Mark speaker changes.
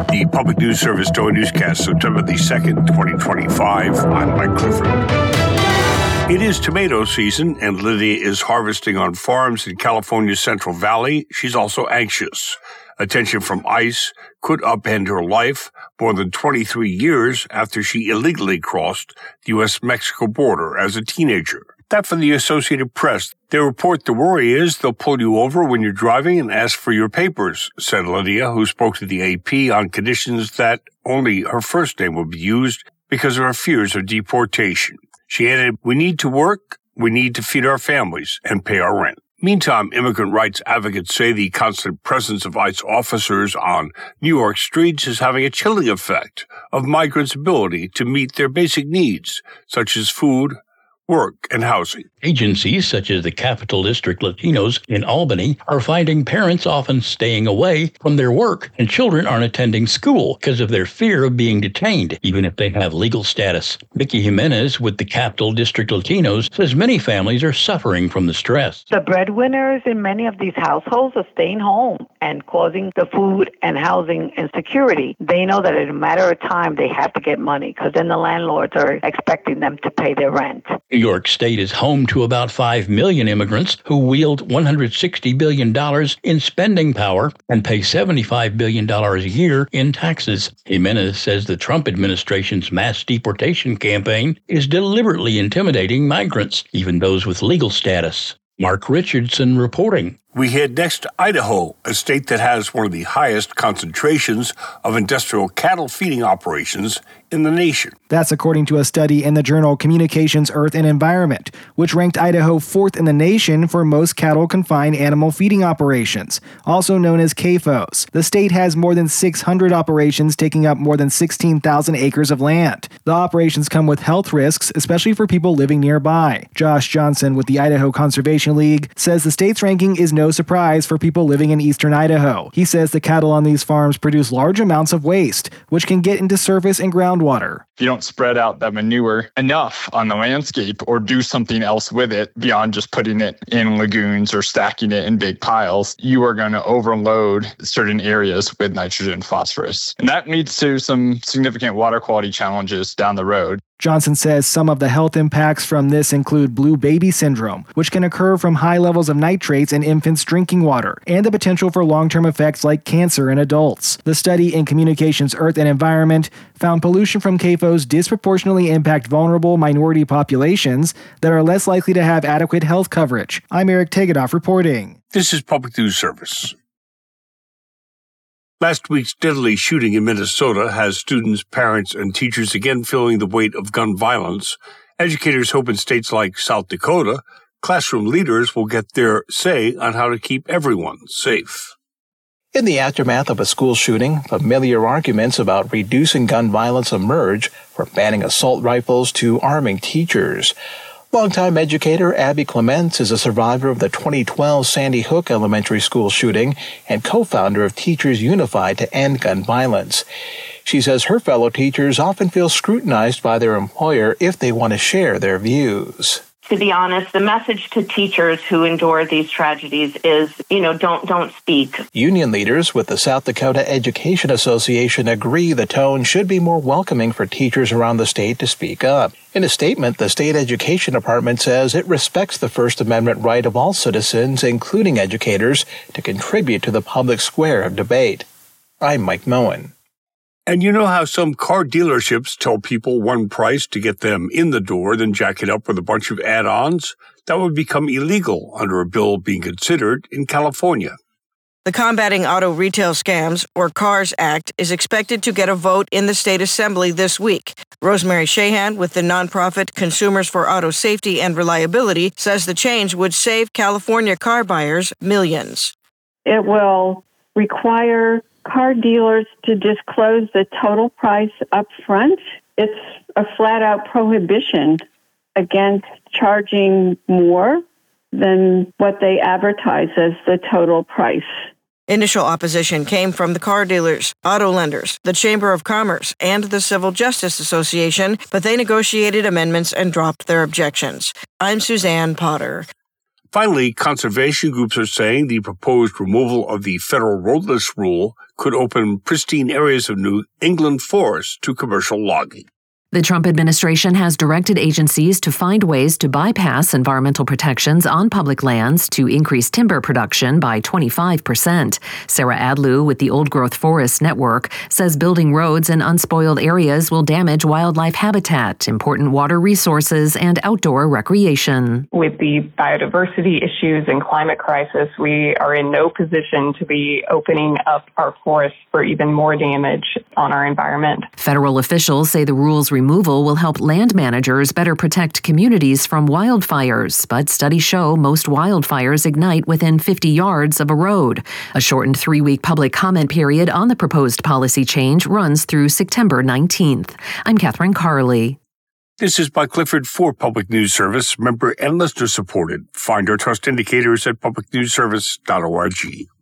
Speaker 1: The Public News Service Daily Newscast, September the 2nd, 2025. I'm Mike Clifford. It is tomato season, and Lydia is harvesting on farms in California's Central Valley. She's also anxious. Attention from ICE could upend her life more than 23 years after she illegally crossed the U.S.-Mexico border as a teenager. That from the Associated Press. They report the worry is they'll pull you over when you're driving and ask for your papers, said Lydia, who spoke to the AP on conditions that only her first name would be used because of her fears of deportation. She added, "We need to work, we need to feed our families and pay our rent." Meantime, immigrant rights advocates say the constant presence of ICE officers on New York streets is having a chilling effect of migrants' ability to meet their basic needs, such as food, work, and housing.
Speaker 2: Agencies such as the Capital District Latinos in Albany are finding parents often staying away from their work and children aren't attending school because of their fear of being detained, even if they have legal status. Vicky Jimenez with the Capital District Latinos says many families are suffering from the stress.
Speaker 3: The breadwinners in many of these households are staying home and causing the food and housing insecurity. They know that in a matter of time they have to get money because then the landlords are expecting them to pay their rent.
Speaker 2: New York State is home to about 5 million immigrants who wield $160 billion in spending power and pay $75 billion a year in taxes. Jimenez says the Trump administration's mass deportation campaign is deliberately intimidating migrants, even those with legal status. Mark Richardson reporting.
Speaker 1: We head next to Idaho, a state that has one of the highest concentrations of industrial cattle feeding operations in the nation.
Speaker 4: That's according to a study in the journal Communications, Earth, and Environment, which ranked Idaho 4th in the nation for most cattle-confined animal feeding operations, also known as CAFOs. The state has more than 600 operations taking up more than 16,000 acres of land. The operations come with health risks, especially for people living nearby. Josh Johnson with the Idaho Conservation League says the state's ranking is no surprise for people living in eastern Idaho. He says the cattle on these farms produce large amounts of waste, which can get into surface and groundwater.
Speaker 5: If you don't spread out that manure enough on the landscape or do something else with it beyond just putting it in lagoons or stacking it in big piles, you are going to overload certain areas with nitrogen and phosphorus. And that leads to some significant water quality challenges down the road.
Speaker 4: Johnson says some of the health impacts from this include blue baby syndrome, which can occur from high levels of nitrates in infants' drinking water, and the potential for long-term effects like cancer in adults. The study in Communications, Earth, and Environment found pollution from CAFOs disproportionately impact vulnerable minority populations that are less likely to have adequate health coverage. I'm Eric Tegedoff reporting.
Speaker 1: This is Public News Service. Last week's deadly shooting in Minnesota has students, parents, and teachers again feeling the weight of gun violence. Educators hope in states like South Dakota, classroom leaders will get their say on how to keep everyone safe.
Speaker 6: In the aftermath of a school shooting, familiar arguments about reducing gun violence emerge, from banning assault rifles to arming teachers. Longtime educator Abby Clements is a survivor of the 2012 Sandy Hook Elementary School shooting and co-founder of Teachers Unified to End Gun Violence. She says her fellow teachers often feel scrutinized by their employer if they want to share their views.
Speaker 7: To be honest, the message to teachers who endure these tragedies is, don't speak.
Speaker 6: Union leaders with the South Dakota Education Association agree the tone should be more welcoming for teachers around the state to speak up. In a statement, the state education department says it respects the First Amendment right of all citizens, including educators, to contribute to the public square of debate. I'm Mike Moen.
Speaker 1: And you know how some car dealerships tell people one price to get them in the door, then jack it up with a bunch of add-ons? That would become illegal under a bill being considered in California.
Speaker 8: The Combating Auto Retail Scams, or CARS Act, is expected to get a vote in the state assembly this week. Rosemary Shahan with the nonprofit Consumers for Auto Safety and Reliability says the change would save California car buyers millions.
Speaker 9: It will require car dealers to disclose the total price up front. It's a flat-out prohibition against charging more than what they advertise as the total price.
Speaker 8: Initial opposition came from the car dealers, auto lenders, the Chamber of Commerce, and the Civil Justice Association, but they negotiated amendments and dropped their objections. I'm Suzanne Potter.
Speaker 1: Finally, conservation groups are saying the proposed removal of the federal roadless rule could open pristine areas of New England forests to commercial logging.
Speaker 10: The Trump administration has directed agencies to find ways to bypass environmental protections on public lands to increase timber production by 25%. Sarah Adlew with the Old Growth Forest Network says building roads in unspoiled areas will damage wildlife habitat, important water resources, and outdoor recreation.
Speaker 11: With the biodiversity issues and climate crisis, we are in no position to be opening up our forests for even more damage on our environment.
Speaker 10: Federal officials say the rules removal will help land managers better protect communities from wildfires, but studies show most wildfires ignite within 50 yards of a road. A shortened 3-week public comment period on the proposed policy change runs through September 19th. I'm Catherine Carley.
Speaker 1: This is by Clifford for Public News Service, member and listener supported. Find our trust indicators at publicnewsservice.org.